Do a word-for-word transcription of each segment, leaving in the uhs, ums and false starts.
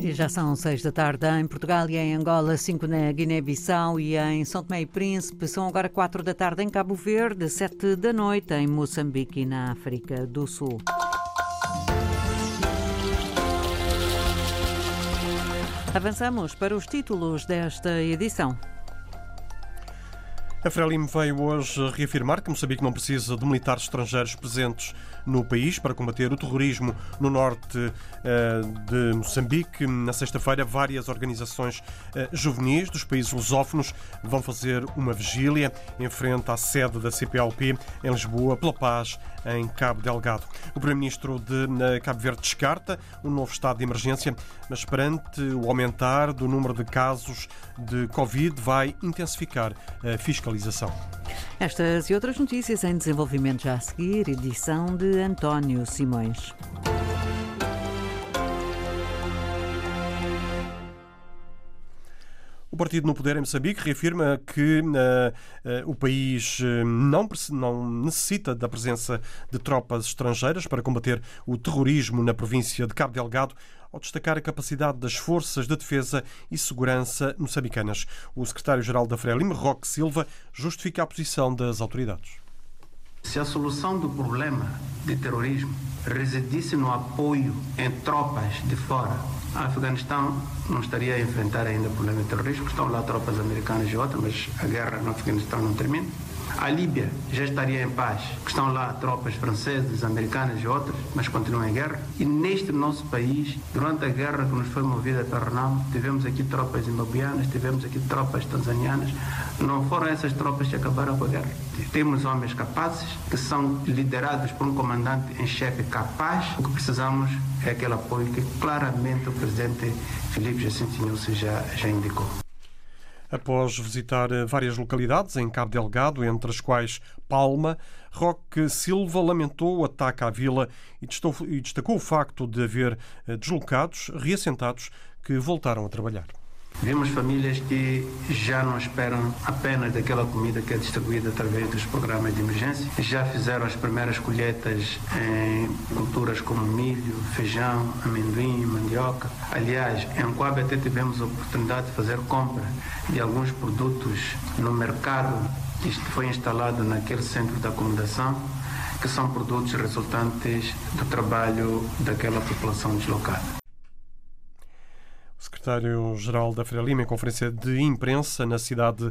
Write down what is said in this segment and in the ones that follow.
E já são seis da tarde em Portugal e em Angola, cinco na Guiné-Bissau e em São Tomé e Príncipe. São agora quatro da tarde em Cabo Verde, sete da noite em Moçambique e na África do Sul. Avançamos para os títulos desta edição. A Frelimo veio hoje reafirmar que Moçambique não precisa de militares estrangeiros presentes no país para combater o terrorismo no norte de Moçambique. Na sexta-feira, várias organizações juvenis dos países lusófonos vão fazer uma vigília em frente à sede da C P L P em Lisboa, pela paz em Cabo Delgado. O primeiro-ministro de Cabo Verde descarta um novo estado de emergência, mas perante o aumentar do número de casos de Covid vai intensificar a fiscalização. Estas e outras notícias em desenvolvimento já a seguir, edição de António Simões. O partido no poder em Moçambique reafirma que uh, uh, o país uh, não, não necessita da presença de tropas estrangeiras para combater o terrorismo na província de Cabo Delgado, ao destacar a capacidade das forças de defesa e segurança moçambicanas. O secretário-geral da Frelimo, Roque Silva, justifica a posição das autoridades. Se a solução do problema de terrorismo residisse no apoio em tropas de fora, o Afeganistão não estaria a enfrentar ainda o problema de terrorismo. Estão lá tropas americanas e outras, mas a guerra no Afeganistão não termina. A Líbia já estaria em paz. Estão lá tropas francesas, americanas e outras, mas continuam em guerra. E neste nosso país, durante a guerra que nos foi movida para Renamo, tivemos aqui tropas zimbabuianas, tivemos aqui tropas tanzanianas. Não foram essas tropas que acabaram com a guerra. Temos homens capazes, que são liderados por um comandante em chefe capaz. O que precisamos é aquele apoio que claramente o presidente Filipe Jacinto Nyusi já, já indicou. Após visitar várias localidades em Cabo Delgado, entre as quais Palma, Roque Silva lamentou o ataque à vila e destacou o facto de haver deslocados, reassentados, que voltaram a trabalhar. Vimos famílias que já não esperam apenas daquela comida que é distribuída através dos programas de emergência. Já fizeram as primeiras colheitas em culturas como milho, feijão, amendoim, mandioca. Aliás, em Coab até tivemos a oportunidade de fazer compra de alguns produtos no mercado que foi instalado naquele centro de acomodação, que são produtos resultantes do trabalho daquela população deslocada. O secretário-geral da Frelimo, em conferência de imprensa na cidade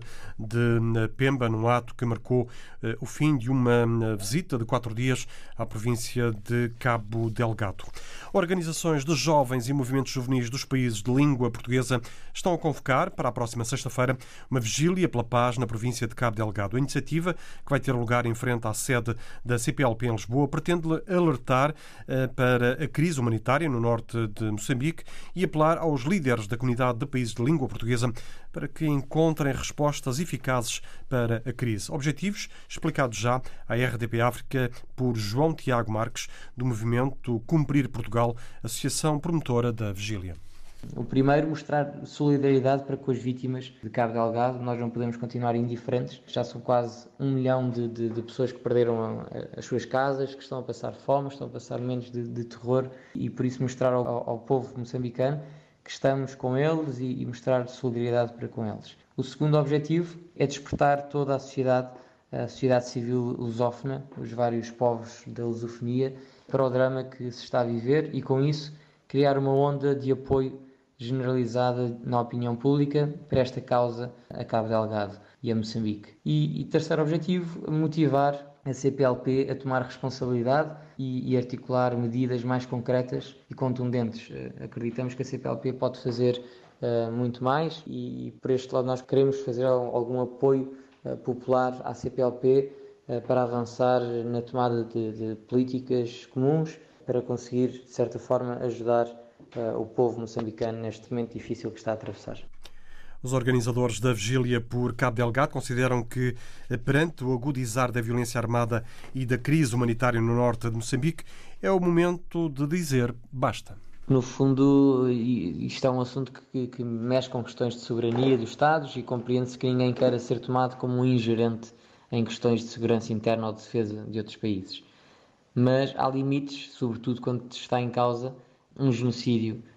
de Pemba, num ato que marcou eh, o fim de uma visita de quatro dias à província de Cabo Delgado. Organizações de jovens e movimentos juvenis dos países de língua portuguesa estão a convocar para a próxima sexta-feira uma vigília pela paz na província de Cabo Delgado. A iniciativa, que vai ter lugar em frente à sede da C P L P em Lisboa, pretende alertar eh, para a crise humanitária no norte de Moçambique e apelar aos líderes da comunidade de países de língua portuguesa para que encontrem respostas eficazes para a crise. Objetivos explicados já à R D P África por João Tiago Marques, do movimento Cumprir Portugal, associação promotora da vigília. O primeiro, mostrar solidariedade para com as vítimas de Cabo Delgado. Nós não podemos continuar indiferentes. Já são quase um milhão de, de, de pessoas que perderam a, as suas casas, que estão a passar fome, estão a passar momentos de, de terror, e por isso mostrar ao, ao povo moçambicano que estamos com eles e, e mostrar solidariedade para com eles. O segundo objetivo é despertar toda a sociedade, a sociedade civil lusófona, os vários povos da lusofonia, para o drama que se está a viver e, com isso, criar uma onda de apoio generalizada na opinião pública para esta causa a Cabo Delgado e a Moçambique. E, e terceiro objetivo, motivar a C P L P a tomar responsabilidade e, e articular medidas mais concretas e contundentes. Uh, acreditamos que a C P L P pode fazer uh, muito mais e, e por este lado nós queremos fazer algum apoio uh, popular à C P L P uh, para avançar na tomada de, de políticas comuns para conseguir, de certa forma, ajudar uh, o povo moçambicano neste momento difícil que está a atravessar. Os organizadores da vigília por Cabo Delgado consideram que, perante o agudizar da violência armada e da crise humanitária no norte de Moçambique, é o momento de dizer basta. No fundo, isto é um assunto que, que mexe com questões de soberania dos Estados e compreende-se que ninguém queira ser tomado como um ingerente em questões de segurança interna ou de defesa de outros países. Mas há limites, sobretudo quando está em causa um genocídio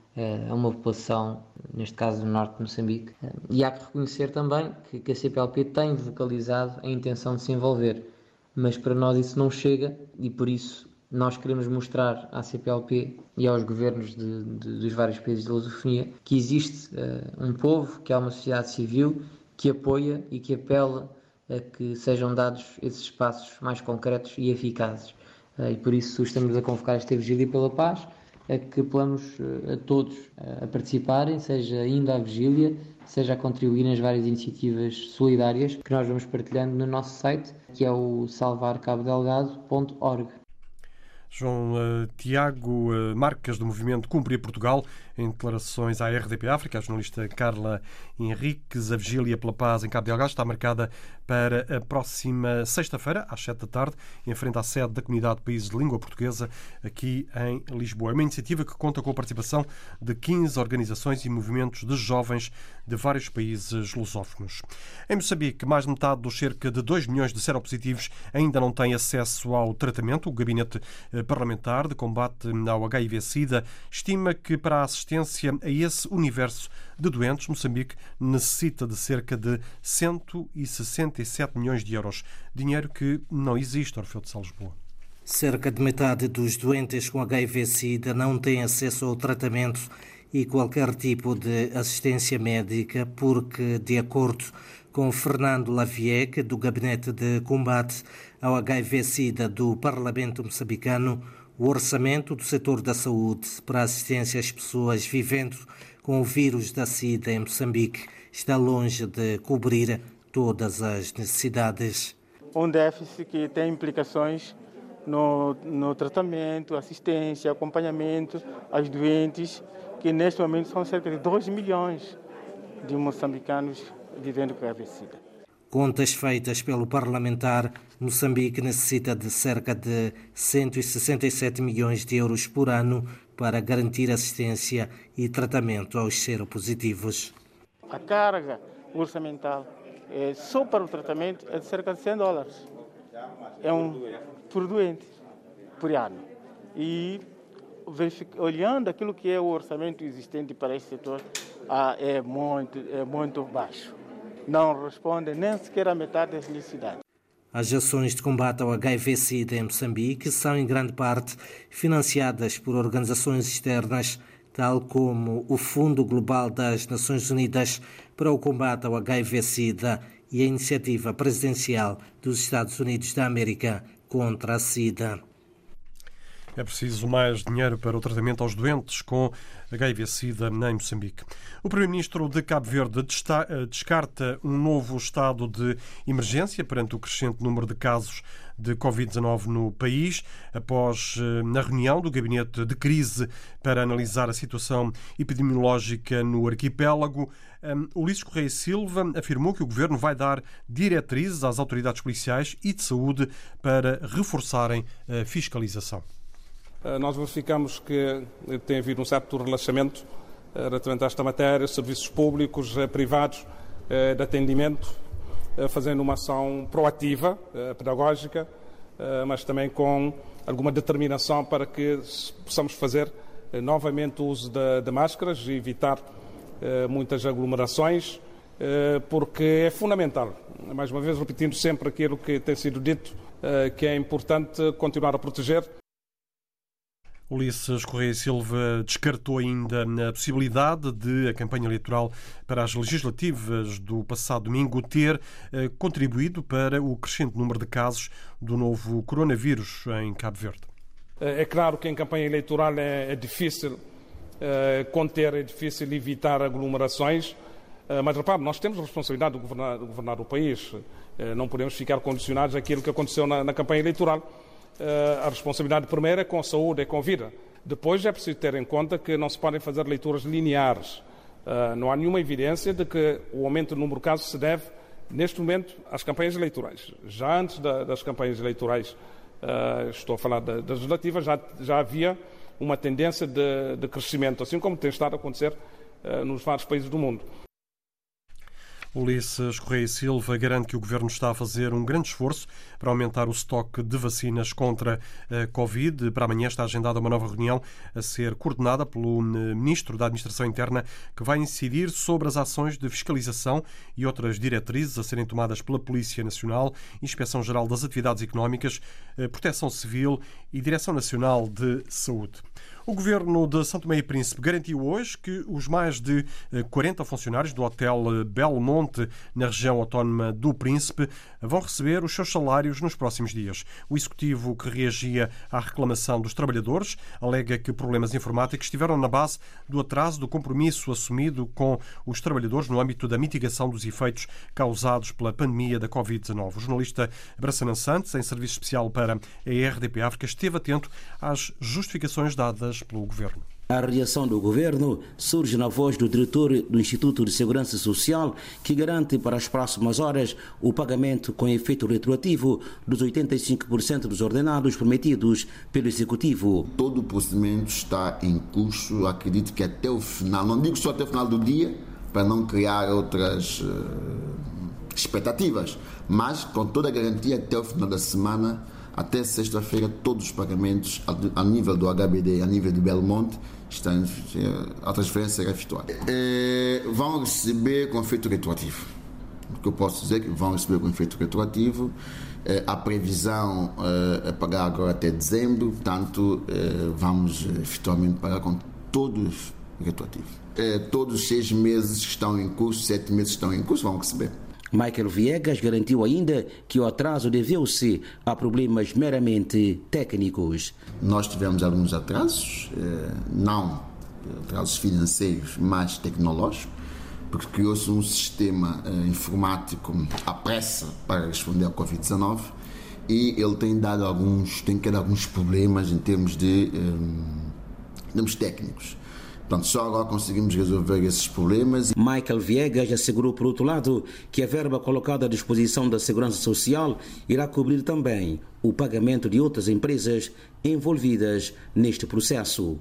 a uma população, neste caso do norte de Moçambique. E há que reconhecer também que, que a C P L P tem vocalizado a intenção de se envolver, mas para nós isso não chega e por isso nós queremos mostrar à C P L P e aos governos de, de, dos vários países de lusofonia que existe uh, um povo, que há uma sociedade civil que apoia e que apela a que sejam dados esses espaços mais concretos e eficazes. Uh, e por isso estamos a convocar esta Vigília pela Paz, a que apelamos uh, a todos uh, a participarem, seja indo à Vigília, seja a contribuir nas várias iniciativas solidárias que nós vamos partilhando no nosso site, que é o salvar cabo delgado ponto org. João uh, Tiago uh, Marques, do movimento Cumprir Portugal, em declarações à R D P África. A jornalista Carla Henriques. A Vigília pela Paz em Cabo Delgado está marcada para a próxima sexta-feira, às sete da tarde, em frente à sede da Comunidade de Países de Língua Portuguesa, aqui em Lisboa. É uma iniciativa que conta com a participação de quinze organizações e movimentos de jovens de vários países lusófonos. Em Moçambique, mais de metade dos cerca de dois milhões de seropositivos ainda não têm acesso ao tratamento. O Gabinete Parlamentar de Combate ao H I V-Sida estima que para a assistência a esse universo de doentes, Moçambique necessita de cerca de cento e sessenta e sete milhões de euros. Dinheiro que não existe, Orfeu de Sá, Lisboa. Cerca de metade dos doentes com H I V-Sida não têm acesso ao tratamento e qualquer tipo de assistência médica porque, de acordo com Fernando Lavieque, do Gabinete de Combate ao H I V-Sida do Parlamento moçambicano, o orçamento do setor da saúde para a assistência às pessoas vivendo com o vírus da SIDA em Moçambique está longe de cobrir todas as necessidades. Um déficit que tem implicações no, no tratamento, assistência, acompanhamento aos doentes, que neste momento são cerca de dois milhões de moçambicanos vivendo com a H I V-Sida. Contas feitas pelo parlamentar, Moçambique necessita de cerca de cento e sessenta e sete milhões de euros por ano para garantir assistência e tratamento aos seropositivos. A carga orçamental é, só para o tratamento é de cerca de cem dólares. É um por doente, por ano. E olhando aquilo que é o orçamento existente para esse setor, ah, é, muito, é muito baixo. Não responde nem sequer a metade das necessidades. As ações de combate ao H I V-Sida em Moçambique são, em grande parte, financiadas por organizações externas, tal como o Fundo Global das Nações Unidas para o Combate ao H I V-Sida e a Iniciativa Presidencial dos Estados Unidos da América contra a SIDA. É preciso mais dinheiro para o tratamento aos doentes com H I V-Sida em Moçambique. O Primeiro-Ministro de Cabo Verde descarta um novo estado de emergência perante o crescente número de casos de covid dezanove no país. Após a reunião do Gabinete de Crise para analisar a situação epidemiológica no arquipélago, Ulisses Correia Silva afirmou que o Governo vai dar diretrizes às autoridades policiais e de saúde para reforçarem a fiscalização. Nós verificamos que tem havido um certo relaxamento relativamente a esta matéria, serviços públicos, privados de atendimento, fazendo uma ação proativa, pedagógica, mas também com alguma determinação para que possamos fazer novamente o uso de, de máscaras e evitar muitas aglomerações, porque é fundamental, mais uma vez repetindo sempre aquilo que tem sido dito, que é importante continuar a proteger. Ulisses Correia Silva descartou ainda a possibilidade de a campanha eleitoral para as legislativas do passado domingo ter eh, contribuído para o crescente número de casos do novo coronavírus em Cabo Verde. É claro que em campanha eleitoral é, é difícil é, conter, é difícil evitar aglomerações, é, mas repare, nós temos a responsabilidade de governar, de governar o país. É, não podemos ficar condicionados àquilo que aconteceu na, na campanha eleitoral. A responsabilidade primeira é com a saúde, é com a vida. Depois é preciso ter em conta que não se podem fazer leituras lineares. Não há nenhuma evidência de que o aumento do número de casos se deve, neste momento, às campanhas eleitorais. Já antes das campanhas eleitorais, estou a falar das legislativas, já, já havia uma tendência de, de crescimento, assim como tem estado a acontecer nos vários países do mundo. Ulisses Correia e Silva garante que o Governo está a fazer um grande esforço para aumentar o estoque de vacinas contra a Covid. Para amanhã está agendada uma nova reunião a ser coordenada pelo Ministro da Administração Interna, que vai incidir sobre as ações de fiscalização e outras diretrizes a serem tomadas pela Polícia Nacional, Inspeção-Geral das Atividades Económicas, Proteção Civil e Direção Nacional de Saúde. O Governo de São Tomé e Príncipe garantiu hoje que os mais de quarenta funcionários do Hotel Belmonte, na região autónoma do Príncipe, vão receber os seus salários nos próximos dias. O Executivo, que reagia à reclamação dos trabalhadores, alega que problemas informáticos estiveram na base do atraso do compromisso assumido com os trabalhadores no âmbito da mitigação dos efeitos causados pela pandemia da covid dezanove. O jornalista Brassanan Santos, em serviço especial para a R D P África, esteve atento às justificações dadas pelo Governo. A reação do Governo surge na voz do diretor do Instituto de Segurança Social, que garante para as próximas horas o pagamento com efeito retroativo dos oitenta e cinco por cento dos ordenados prometidos pelo Executivo. Todo o procedimento está em curso, acredito que até o final, não digo só até o final do dia, para não criar outras uh, expectativas, mas com toda a garantia até o final da semana, até sexta-feira, todos os pagamentos a nível do H B D, a nível do Belmonte, estão, a transferência será efetuada. É, vão receber com efeito retroativo. O que eu posso dizer é que vão receber com efeito retroativo. É, a previsão é, é pagar agora até dezembro, portanto, é, vamos efetualmente pagar com todos retroativos. É, todos os seis meses que estão em curso, sete meses que estão em curso, vão receber. Michael Viegas garantiu ainda que o atraso deveu-se a problemas meramente técnicos. Nós tivemos alguns atrasos, não atrasos financeiros, mas tecnológicos, porque criou-se um sistema informático à pressa para responder à covid dezanove e ele tem dado alguns, tem criado alguns problemas em termos de em termos técnicos. Portanto, só agora conseguimos resolver esses problemas. Michael Viegas assegurou, por outro lado, que a verba colocada à disposição da Segurança Social irá cobrir também o pagamento de outras empresas envolvidas neste processo.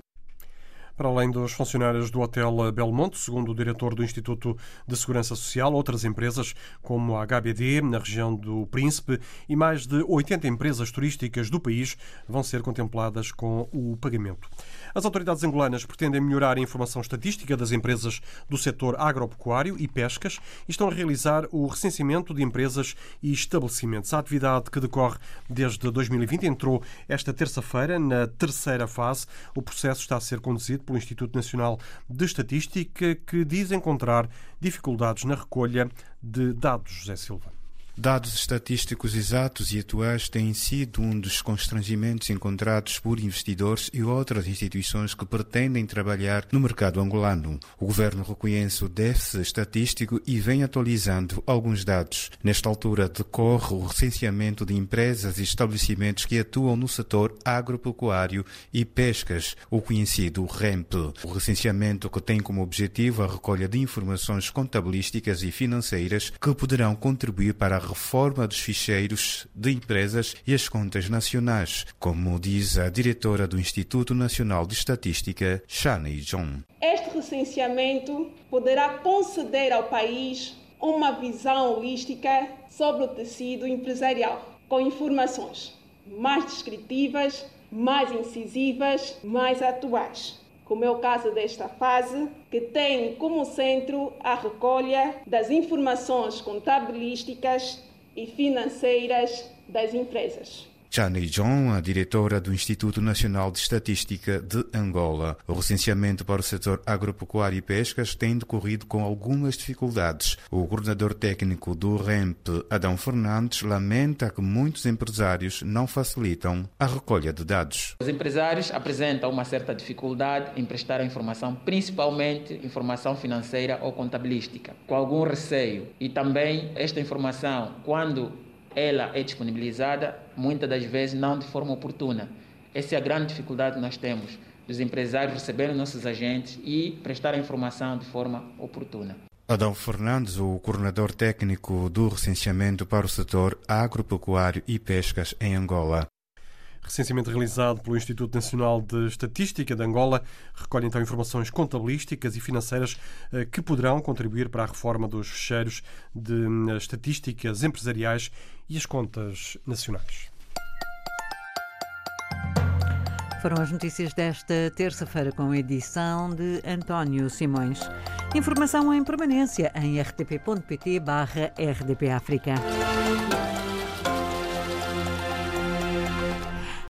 Para além dos funcionários do Hotel Belmonte, segundo o diretor do Instituto de Segurança Social, outras empresas como a H B D, na região do Príncipe, e mais de oitenta empresas turísticas do país vão ser contempladas com o pagamento. As autoridades angolanas pretendem melhorar a informação estatística das empresas do setor agropecuário e pescas e estão a realizar o recenseamento de empresas e estabelecimentos. A atividade, que decorre desde dois mil e vinte, entrou esta terça-feira na terceira fase. O processo está a ser conduzido pelo Instituto Nacional de Estatística, que diz encontrar dificuldades na recolha de dados. José Silva. Dados estatísticos exatos e atuais têm sido um dos constrangimentos encontrados por investidores e outras instituições que pretendem trabalhar no mercado angolano. O governo reconhece o déficit estatístico e vem atualizando alguns dados. Nesta altura decorre o recenseamento de empresas e estabelecimentos que atuam no setor agropecuário e pescas, o conhecido R E M P. O recenseamento, que tem como objetivo a recolha de informações contabilísticas e financeiras que poderão contribuir para a reforma dos ficheiros de empresas e as contas nacionais, como diz a diretora do Instituto Nacional de Estatística, Shani John. Este recenseamento poderá conceder ao país uma visão holística sobre o tecido empresarial, com informações mais descritivas, mais incisivas, mais atuais, como é o caso desta fase, que tem como centro a recolha das informações contabilísticas e financeiras das empresas. Chani John, a diretora do Instituto Nacional de Estatística de Angola. O recenseamento para o setor agropecuário e pescas tem decorrido com algumas dificuldades. O coordenador técnico do R E M P, Adão Fernandes, lamenta que muitos empresários não facilitam a recolha de dados. Os empresários apresentam uma certa dificuldade em prestar a informação, principalmente informação financeira ou contabilística, com algum receio. E também esta informação, quando ela é disponibilizada, muitas das vezes não de forma oportuna. Essa é a grande dificuldade que nós temos, dos empresários receberem nossos agentes e prestar a informação de forma oportuna. Adão Fernandes, o coordenador técnico do recenseamento para o setor agropecuário e pescas em Angola. recenseamento realizado pelo Instituto Nacional de Estatística de Angola recolhe então informações contabilísticas e financeiras que poderão contribuir para a reforma dos fecheiros de estatísticas empresariais e as contas nacionais. Foram as notícias desta terça-feira com a edição de António Simões. Informação em permanência em r t p ponto p t barra r d p África.